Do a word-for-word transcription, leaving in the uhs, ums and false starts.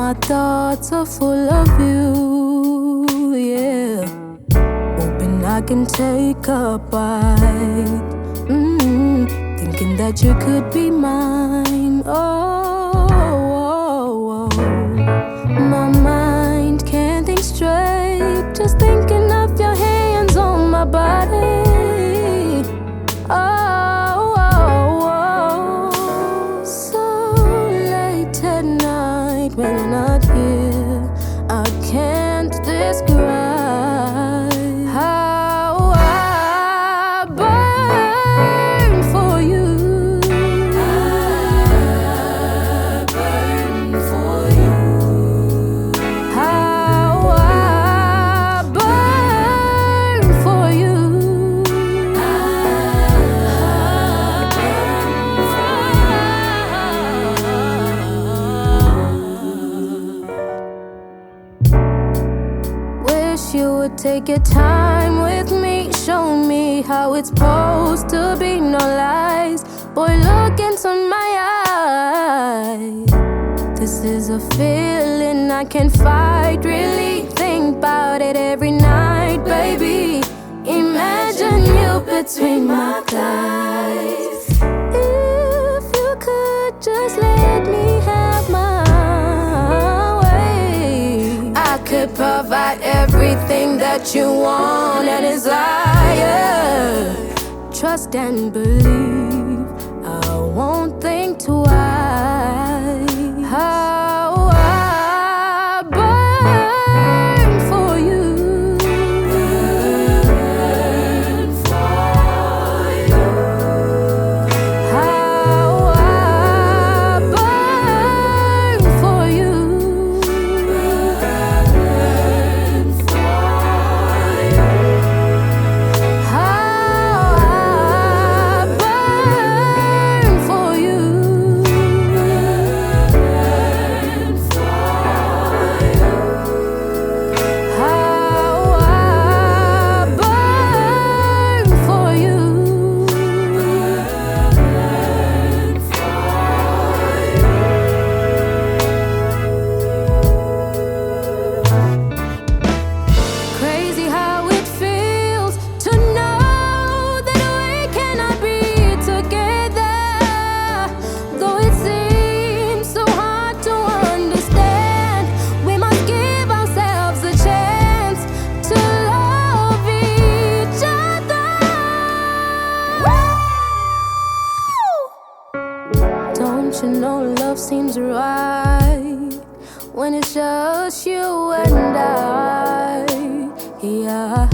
my thoughts are full of you, yeah. Hoping I can take a bite, mm, thinking that you could be mine. Oh, oh, oh. My mind can't think straight, just thinking of your hands on my body. Oh, oh, oh. So late at night when you're not here, I can't describe how I burn for you. I burn for you. How I burn for you. I Wish you would take your time with me, show me how it's supposed to be, no lies. Boy, look into my eyes. This is a feeling I can't fight, really think about it every night, baby. Imagine you between my thighs. If you could just let me have my way, I could provide everything that you want and desire. Trust and believe, I won't think twice. How I burn for you. Burn for you. How I burn for you. Burn for you. How I burn for you. Burn for you. How I burn for you. Burn for you. Crazy how it feels to know that we cannot be together. Though it seems so hard to understand, we must give ourselves a chance to love each other. Don't you know love seems right when it's just you and I? Yeah.